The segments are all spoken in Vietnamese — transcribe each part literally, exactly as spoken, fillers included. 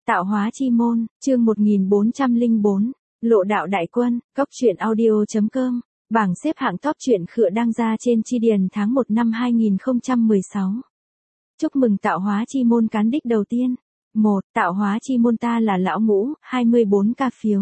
Tạo hóa chi môn, chương một nghìn bốn trăm lẻ bốn, Lộ đạo đại quân, cốc truyện audio chấm com, bảng xếp hạng top truyện khựa đang ra trên chi điền tháng một năm hai nghìn không trăm mười sáu. Chúc mừng tạo hóa chi môn cán đích đầu tiên. một. Tạo hóa chi môn ta là lão ngũ, hai mươi bốn ca phiếu.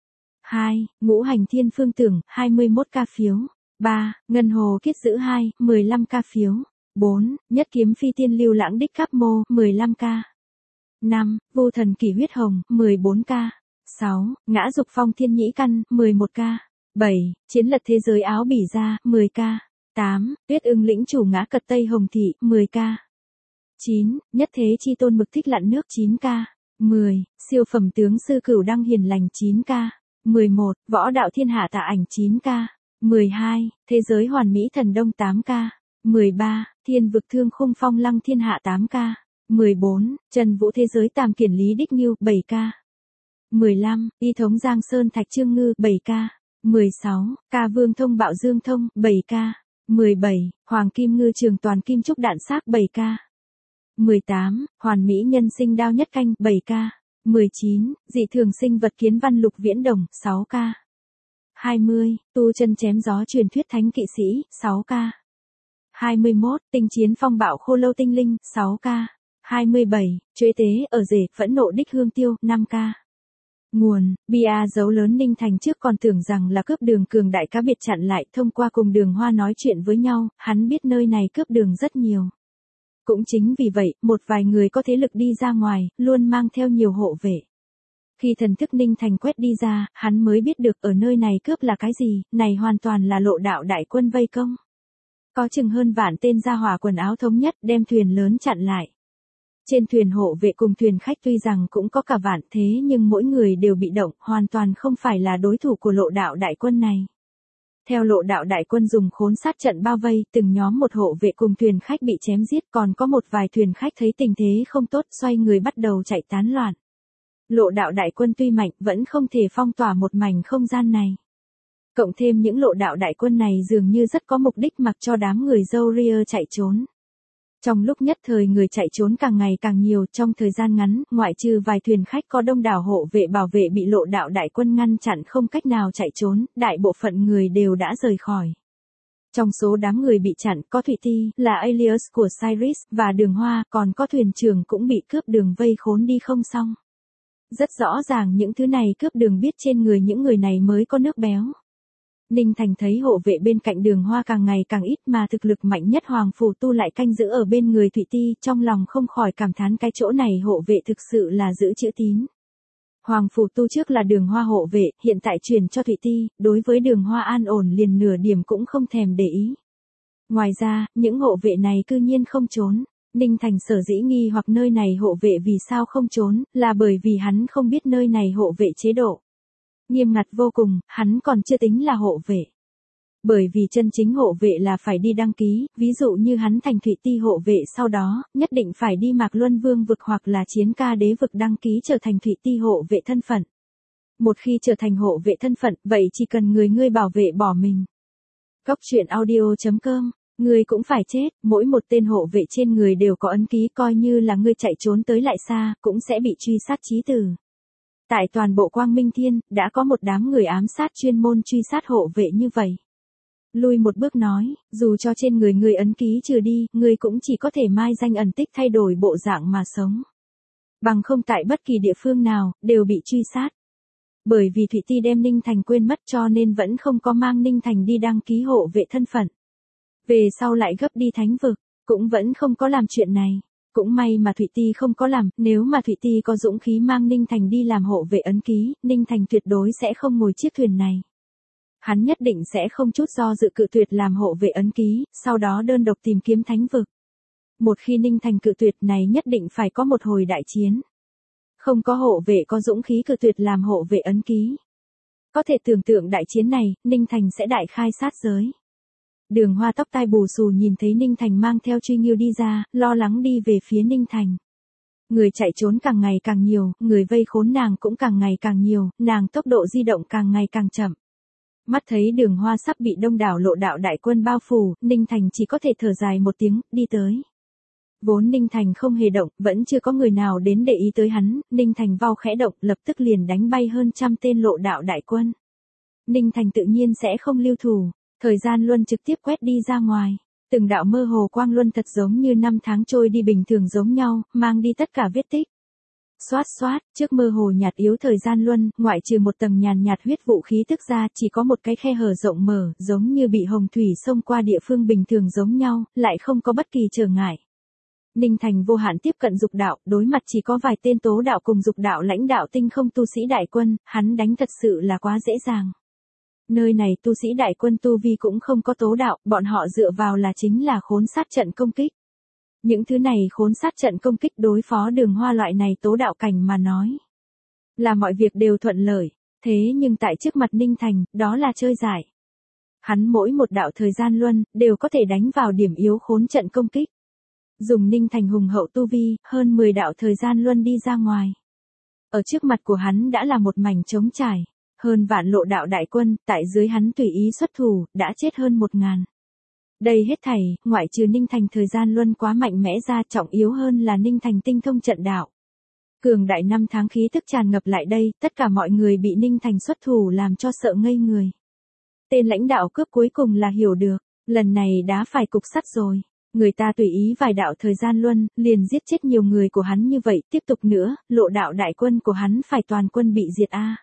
hai. Ngũ hành thiên phương tưởng, hai mươi mốt ca phiếu. ba. Ngân hồ kiết giữ hai, mười lăm ca phiếu. bốn. Nhất kiếm phi tiên lưu lãng đích cáp mô, mười lăm ca. năm. Vô thần kỳ huyết hồng, mười bốn ca. sáu. Ngã dục phong thiên nhĩ căn, mười một ca. bảy. Chiến lật thế giới áo bỉ ra, mười ca. tám. Tuyết ưng lĩnh chủ ngã cật tây hồng thị, mười ca. chín. Nhất thế chi tôn mực thích lặn nước, chín ca. mười. Siêu phẩm tướng sư cửu đăng hiền lành, chín ca. mười một. Võ đạo thiên hạ tạ ảnh, chín ca. mười hai. Thế giới hoàn mỹ thần đông, tám ca. mười ba. Thiên vực thương khung phong lăng thiên hạ, tám ca. mười bốn. Trần vũ thế giới tam kiển lý đích nghiêu, bảy ca. mười lăm. Y thống giang sơn thạch trương ngư, bảy ca. mười sáu. Ca vương thông bạo dương thông, bảy ca. mười bảy. Hoàng kim ngư trường toàn kim trúc đạn xác, bảy ca. mười tám. Hoàn mỹ nhân sinh đao nhất canh, bảy ca. mười chín. Dị thường sinh vật kiến văn lục viễn đồng, sáu ca. hai mươi. Tu chân chém gió truyền thuyết thánh kỵ sĩ, sáu ca. hai mươi mốt. Tinh chiến phong bạo khô lâu tinh linh, sáu ca. hai mươi bảy. Chuế tế ở rể phẫn nộ đích hương tiêu, năm ca. Nguồn, bia dấu lớn Ninh Thành trước còn tưởng rằng là cướp đường cường đại cá biệt chặn lại, thông qua cùng Đường Hoa nói chuyện với nhau, hắn biết nơi này cướp đường rất nhiều. Cũng chính vì vậy, một vài người có thế lực đi ra ngoài, luôn mang theo nhiều hộ vệ. Khi thần thức Ninh Thành quét đi ra, hắn mới biết được ở nơi này cướp là cái gì, này hoàn toàn là lộ đạo đại quân vây công. Có chừng hơn vạn tên gia hỏa quần áo thống nhất đem thuyền lớn chặn lại. Trên thuyền hộ vệ cùng thuyền khách tuy rằng cũng có cả vạn thế nhưng mỗi người đều bị động, hoàn toàn không phải là đối thủ của lộ đạo đại quân này. Theo lộ đạo đại quân dùng khốn sát trận bao vây, từng nhóm một hộ vệ cùng thuyền khách bị chém giết, còn có một vài thuyền khách thấy tình thế không tốt, xoay người bắt đầu chạy tán loạn. Lộ đạo đại quân tuy mạnh, vẫn không thể phong tỏa một mảnh không gian này. Cộng thêm những lộ đạo đại quân này dường như rất có mục đích mặc cho đám người dâu ria chạy trốn. Trong lúc nhất thời người chạy trốn càng ngày càng nhiều, trong thời gian ngắn, ngoại trừ vài thuyền khách có đông đảo hộ vệ bảo vệ bị lộ đạo đại quân ngăn chặn không cách nào chạy trốn, đại bộ phận người đều đã rời khỏi. Trong số đám người bị chặn, có Thụy Ti, là alias của Cyrus, và Đường Hoa, còn có thuyền trưởng cũng bị cướp đường vây khốn đi không xong. Rất rõ ràng những thứ này cướp đường biết trên người những người này mới có nước béo. Ninh Thành thấy hộ vệ bên cạnh Đường Hoa càng ngày càng ít mà thực lực mạnh nhất Hoàng Phủ Tu lại canh giữ ở bên người Thụy Ti, trong lòng không khỏi cảm thán cái chỗ này hộ vệ thực sự là giữ chữ tín. Hoàng Phủ Tu trước là Đường Hoa hộ vệ, hiện tại truyền cho Thụy Ti, đối với Đường Hoa an ổn liền nửa điểm cũng không thèm để ý. Ngoài ra, những hộ vệ này cư nhiên không trốn. Ninh Thành sở dĩ nghi hoặc nơi này hộ vệ vì sao không trốn, là bởi vì hắn không biết nơi này hộ vệ chế độ nghiêm ngặt vô cùng, hắn còn chưa tính là hộ vệ. Bởi vì chân chính hộ vệ là phải đi đăng ký, ví dụ như hắn thành Thụy Ti hộ vệ sau đó, nhất định phải đi Mạc Luân Vương vực hoặc là Chiến Ca đế vực đăng ký trở thành Thụy Ti hộ vệ thân phận. Một khi trở thành hộ vệ thân phận, vậy chỉ cần người ngươi bảo vệ bỏ mình. cốc truyện audio chấm com, người cũng phải chết, mỗi một tên hộ vệ trên người đều có ấn ký, coi như là ngươi chạy trốn tới lại xa, cũng sẽ bị truy sát chí tử. Tại toàn bộ Quang Minh Thiên, đã có một đám người ám sát chuyên môn truy sát hộ vệ như vậy. Lui một bước nói, dù cho trên người người ấn ký trừ đi, người cũng chỉ có thể mai danh ẩn tích thay đổi bộ dạng mà sống. Bằng không tại bất kỳ địa phương nào, đều bị truy sát. Bởi vì Thụy Ti đem Ninh Thành quên mất cho nên vẫn không có mang Ninh Thành đi đăng ký hộ vệ thân phận. Về sau lại gấp đi thánh vực, cũng vẫn không có làm chuyện này. Cũng may mà Thụy Ti không có làm, nếu mà Thụy Ti có dũng khí mang Ninh Thành đi làm hộ vệ ấn ký, Ninh Thành tuyệt đối sẽ không ngồi chiếc thuyền này. Hắn nhất định sẽ không chút do dự cự tuyệt làm hộ vệ ấn ký, sau đó đơn độc tìm kiếm thánh vực. Một khi Ninh Thành cự tuyệt này nhất định phải có một hồi đại chiến. Không có hộ vệ có dũng khí cự tuyệt làm hộ vệ ấn ký. Có thể tưởng tượng đại chiến này, Ninh Thành sẽ đại khai sát giới. Đường Hoa tóc tai bù xù nhìn thấy Ninh Thành mang theo Truy Nghiêu đi ra, lo lắng đi về phía Ninh Thành. Người chạy trốn càng ngày càng nhiều, người vây khốn nàng cũng càng ngày càng nhiều, nàng tốc độ di động càng ngày càng chậm. Mắt thấy Đường Hoa sắp bị đông đảo lộ đạo đại quân bao phủ, Ninh Thành chỉ có thể thở dài một tiếng, đi tới. Vốn Ninh Thành không hề động, vẫn chưa có người nào đến để ý tới hắn, Ninh Thành vau khẽ động, lập tức liền đánh bay hơn trăm tên lộ đạo đại quân. Ninh Thành tự nhiên sẽ không lưu thủ, thời gian luân trực tiếp quét đi ra ngoài. Từng đạo mơ hồ quang luân thật giống như năm tháng trôi đi bình thường giống nhau, mang đi tất cả vết tích. Xoát xoát, trước mơ hồ nhạt yếu thời gian luân, ngoại trừ một tầng nhàn nhạt huyết vụ khí tức ra, chỉ có một cái khe hở rộng mở, giống như bị hồng thủy xông qua địa phương bình thường giống nhau, lại không có bất kỳ trở ngại. Ninh Thành vô hạn tiếp cận dục đạo, đối mặt chỉ có vài tên tố đạo cùng dục đạo lãnh đạo tinh không tu sĩ đại quân, hắn đánh thật sự là quá dễ dàng. Nơi này tu sĩ đại quân tu vi cũng không có tố đạo, bọn họ dựa vào là chính là khốn sát trận công kích. Những thứ này khốn sát trận công kích đối phó Đường Hoa loại này tố đạo cảnh mà nói. Là mọi việc đều thuận lợi, thế nhưng tại trước mặt Ninh Thành, đó là chơi giải. Hắn mỗi một đạo thời gian luân, đều có thể đánh vào điểm yếu khốn trận công kích. Dùng Ninh Thành hùng hậu tu vi, hơn mười đạo thời gian luân đi ra ngoài. Ở trước mặt của hắn đã là một mảnh trống trải. Hơn vạn lộ đạo đại quân, tại dưới hắn tùy ý xuất thủ, đã chết hơn một ngàn. Đây hết thảy, ngoại trừ Ninh Thành thời gian luân quá mạnh mẽ ra, trọng yếu hơn là Ninh Thành tinh thông trận đạo. Cường đại năm tháng khí tức tràn ngập lại đây, tất cả mọi người bị Ninh Thành xuất thủ làm cho sợ ngây người. Tên lãnh đạo cướp cuối cùng là hiểu được, lần này đã phải cục sắt rồi. Người ta tùy ý vài đạo thời gian luân, liền giết chết nhiều người của hắn như vậy, tiếp tục nữa, lộ đạo đại quân của hắn phải toàn quân bị diệt a.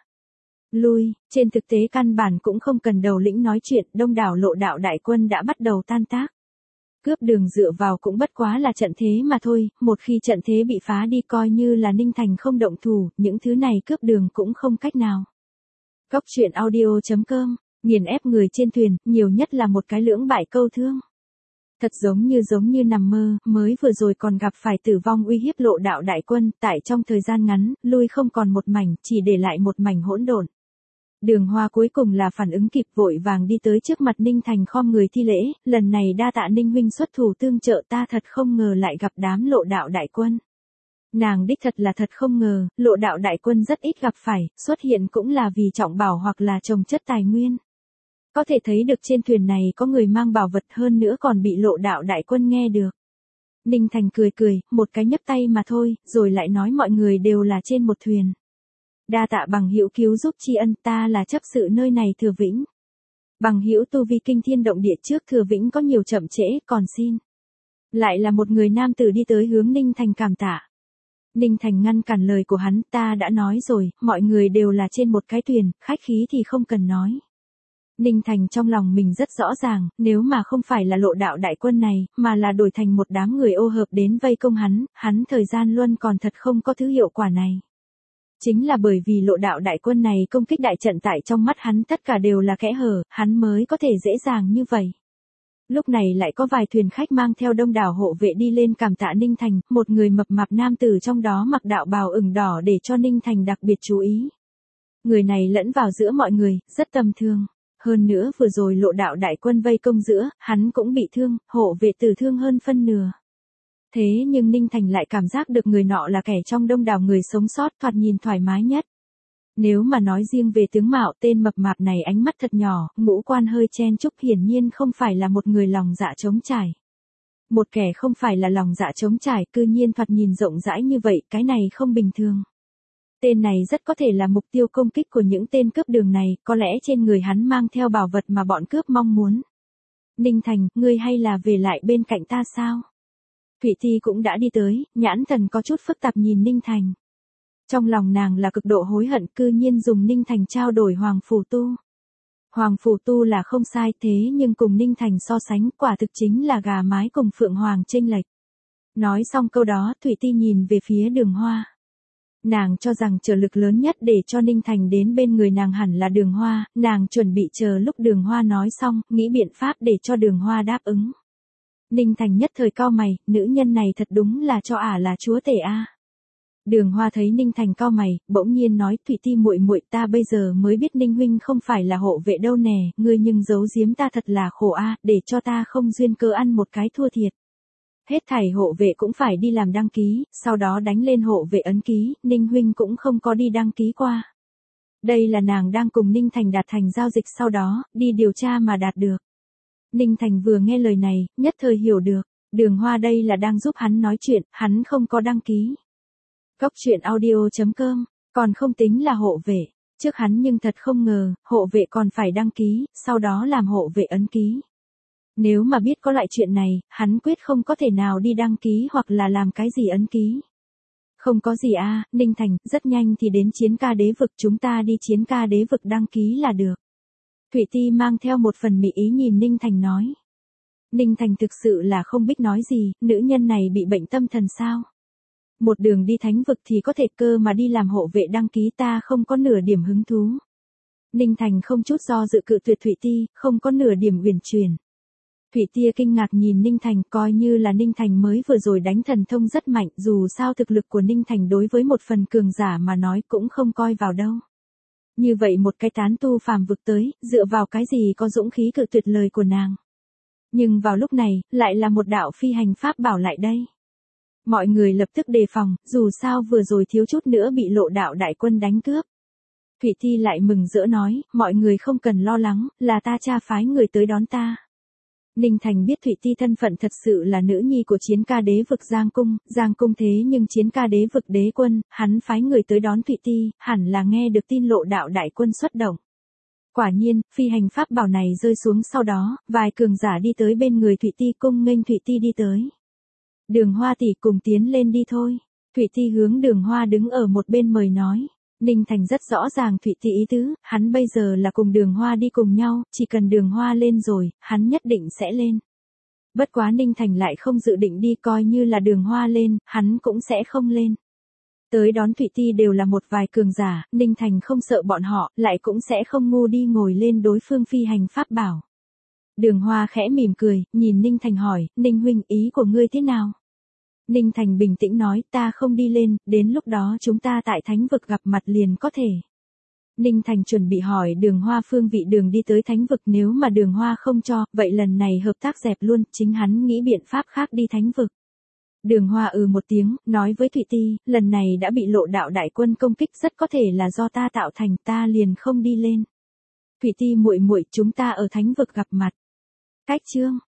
Lui, trên thực tế căn bản cũng không cần đầu lĩnh nói chuyện, đông đảo lộ đạo đại quân đã bắt đầu tan tác. Cướp đường dựa vào cũng bất quá là trận thế mà thôi, một khi trận thế bị phá đi coi như là Ninh Thành không động thủ, những thứ này cướp đường cũng không cách nào. Góc truyện audio chấm com, nghiền ép người trên thuyền, nhiều nhất là một cái lưỡng bại câu thương. Thật giống như giống như nằm mơ, mới vừa rồi còn gặp phải tử vong uy hiếp lộ đạo đại quân, tại trong thời gian ngắn, lui không còn một mảnh, chỉ để lại một mảnh hỗn độn. Đường Hoa cuối cùng là phản ứng kịp vội vàng đi tới trước mặt Ninh Thành khom người thi lễ, lần này đa tạ Ninh huynh xuất thủ tương trợ ta thật không ngờ lại gặp đám lộ đạo đại quân. Nàng đích thật là thật không ngờ, lộ đạo đại quân rất ít gặp phải, xuất hiện cũng là vì trọng bảo hoặc là trồng chất tài nguyên. Có thể thấy được trên thuyền này có người mang bảo vật hơn nữa còn bị lộ đạo đại quân nghe được. Ninh Thành cười cười, một cái nhấp tay mà thôi, rồi lại nói mọi người đều là trên một thuyền. Đa tạ bằng hữu cứu giúp tri ân, ta là chấp sự nơi này Thừa Vĩnh. Bằng hữu tu vi kinh thiên động địa trước Thừa Vĩnh có nhiều chậm trễ, còn xin. Lại là một người nam tử đi tới hướng Ninh Thành cảm tạ. Ninh Thành ngăn cản lời của hắn, ta đã nói rồi, mọi người đều là trên một cái thuyền, khách khí thì không cần nói. Ninh Thành trong lòng mình rất rõ ràng, nếu mà không phải là lộ đạo đại quân này, mà là đổi thành một đám người ô hợp đến vây công hắn, hắn thời gian luân còn thật không có thứ hiệu quả này. Chính là bởi vì lộ đạo đại quân này công kích đại trận tại trong mắt hắn tất cả đều là kẽ hở, hắn mới có thể dễ dàng như vậy. Lúc này lại có vài thuyền khách mang theo đông đảo hộ vệ đi lên cảm tạ Ninh Thành, một người mập mạp nam tử trong đó mặc đạo bào ửng đỏ để cho Ninh Thành đặc biệt chú ý. Người này lẫn vào giữa mọi người, rất tầm thường. Hơn nữa vừa rồi lộ đạo đại quân vây công giữa, hắn cũng bị thương, hộ vệ tử thương hơn phân nửa. Thế nhưng Ninh Thành lại cảm giác được người nọ là kẻ trong đông đảo người sống sót thoạt nhìn thoải mái nhất. Nếu mà nói riêng về tướng mạo tên mập mạp này ánh mắt thật nhỏ, ngũ quan hơi chen chúc hiển nhiên không phải là một người lòng dạ trống trải. Một kẻ không phải là lòng dạ trống trải cư nhiên thoạt nhìn rộng rãi như vậy, cái này không bình thường. Tên này rất có thể là mục tiêu công kích của những tên cướp đường này, có lẽ trên người hắn mang theo bảo vật mà bọn cướp mong muốn. Ninh Thành, ngươi hay là về lại bên cạnh ta sao? Thủy Thi cũng đã đi tới, nhãn thần có chút phức tạp nhìn Ninh Thành. Trong lòng nàng là cực độ hối hận cư nhiên dùng Ninh Thành trao đổi Hoàng Phù Tu. Hoàng Phù Tu là không sai thế nhưng cùng Ninh Thành so sánh quả thực chính là gà mái cùng Phượng Hoàng chênh lệch. Nói xong câu đó Thủy Ti nhìn về phía Đường Hoa. Nàng cho rằng trợ lực lớn nhất để cho Ninh Thành đến bên người nàng hẳn là Đường Hoa, nàng chuẩn bị chờ lúc Đường Hoa nói xong, nghĩ biện pháp để cho Đường Hoa đáp ứng. Ninh Thành nhất thời cau mày, nữ nhân này thật đúng là cho ả là chúa tể a. Đường Hoa thấy Ninh Thành cau mày, bỗng nhiên nói, Thủy Ti muội muội, ta bây giờ mới biết Ninh huynh không phải là hộ vệ đâu nè, ngươi nhưng giấu giếm ta thật là khổ a, để cho ta không duyên cơ ăn một cái thua thiệt. Hết thảy hộ vệ cũng phải đi làm đăng ký, sau đó đánh lên hộ vệ ấn ký, Ninh huynh cũng không có đi đăng ký qua. Đây là nàng đang cùng Ninh Thành đạt thành giao dịch sau đó, đi điều tra mà đạt được. Ninh Thành vừa nghe lời này, nhất thời hiểu được. Đường Hoa đây là đang giúp hắn nói chuyện, hắn không có đăng ký. Cốc truyện audio chấm com, còn không tính là hộ vệ. Trước hắn nhưng thật không ngờ, hộ vệ còn phải đăng ký, sau đó làm hộ vệ ấn ký. Nếu mà biết có loại chuyện này, hắn quyết không có thể nào đi đăng ký hoặc là làm cái gì ấn ký. Không có gì a, Ninh Thành, rất nhanh thì đến chiến ca đế vực, chúng ta đi chiến ca đế vực đăng ký là được. Thủy Ti mang theo một phần mị ý nhìn Ninh Thành nói. Ninh Thành thực sự là không biết nói gì, nữ nhân này bị bệnh tâm thần sao? Một đường đi thánh vực thì có thể cơ mà đi làm hộ vệ đăng ký, ta không có nửa điểm hứng thú. Ninh Thành không chút do dự cự tuyệt Thủy Ti, không có nửa điểm uyển chuyển. Thủy Tia kinh ngạc nhìn Ninh Thành, coi như là Ninh Thành mới vừa rồi đánh thần thông rất mạnh, dù sao thực lực của Ninh Thành đối với một phần cường giả mà nói cũng không coi vào đâu. Như vậy một cái tán tu phàm vực tới, dựa vào cái gì có dũng khí cự tuyệt lời của nàng. Nhưng vào lúc này, lại là một đạo phi hành pháp bảo lại đây. Mọi người lập tức đề phòng, dù sao vừa rồi thiếu chút nữa bị lộ đạo đại quân đánh cướp. Thủy Ti lại mừng rỡ nói, mọi người không cần lo lắng, là ta cha phái người tới đón ta. Ninh Thành biết Thủy Ti thân phận thật sự là nữ nhi của chiến ca đế vực Giang Cung, Giang Cung thế nhưng chiến ca đế vực đế quân, hắn phái người tới đón Thủy Ti, hẳn là nghe được tin lộ đạo đại quân xuất động. Quả nhiên, phi hành pháp bảo này rơi xuống sau đó, vài cường giả đi tới bên người Thủy Ti cung nghênh Thủy Ti đi tới. Đường Hoa tỷ cùng tiến lên đi thôi. Thủy Ti hướng Đường Hoa đứng ở một bên mời nói. Ninh Thành rất rõ ràng Thủy Ti ý tứ, hắn bây giờ là cùng Đường Hoa đi cùng nhau, chỉ cần Đường Hoa lên rồi, hắn nhất định sẽ lên. Bất quá Ninh Thành lại không dự định đi, coi như là Đường Hoa lên, hắn cũng sẽ không lên. Tới đón Thủy Ti đều là một vài cường giả, Ninh Thành không sợ bọn họ, lại cũng sẽ không ngu đi ngồi lên đối phương phi hành pháp bảo. Đường Hoa khẽ mỉm cười, nhìn Ninh Thành hỏi, Ninh huynh ý của ngươi thế nào? Ninh Thành bình tĩnh nói, ta không đi lên, đến lúc đó chúng ta tại thánh vực gặp mặt liền có thể. Ninh Thành chuẩn bị hỏi Đường Hoa phương vị đường đi tới thánh vực, nếu mà Đường Hoa không cho, vậy lần này hợp tác dẹp luôn, chính hắn nghĩ biện pháp khác đi thánh vực. Đường Hoa ừ một tiếng, nói với Thủy Ti, lần này đã bị lộ đạo đại quân công kích, rất có thể là do ta tạo thành, ta liền không đi lên. Thủy Ti muội muội, chúng ta ở thánh vực gặp mặt. Cách chương